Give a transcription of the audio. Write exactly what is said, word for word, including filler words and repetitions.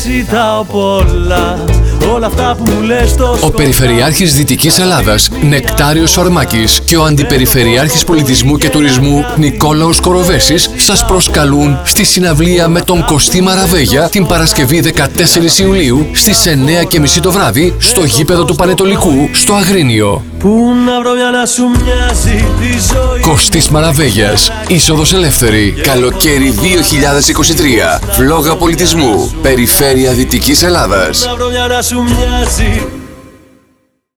ζητάω πολλά. Όλα αυτά που μου λες τόσο. Ο Περιφερειάρχης Δυτικής Ελλάδας Νεκτάριος Σαρμάκης και ο Αντιπεριφερειάρχης Πολιτισμού και Τουρισμού Νικόλαος Κοροβέσης σας προσκαλούν στη συναυλία με τον Κωστή Μαραβέγια την Παρασκευή δεκατέσσερις Ιουλίου στις εννιά και μισή το βράδυ στο γήπεδο του Πανετολικού στο Αγρίνιο. Πού να βρω μια να σου μοιάζει τη ζωή. Κωστής Μαραβέγιας, είσοδος ελεύθερη, καλοκαίρι δύο χιλιάδες είκοσι τρία, Φλόγα Πολιτισμού, Περιφέρεια Δυτικής Ελλάδας. Να βρω μια να σου μοιάζει.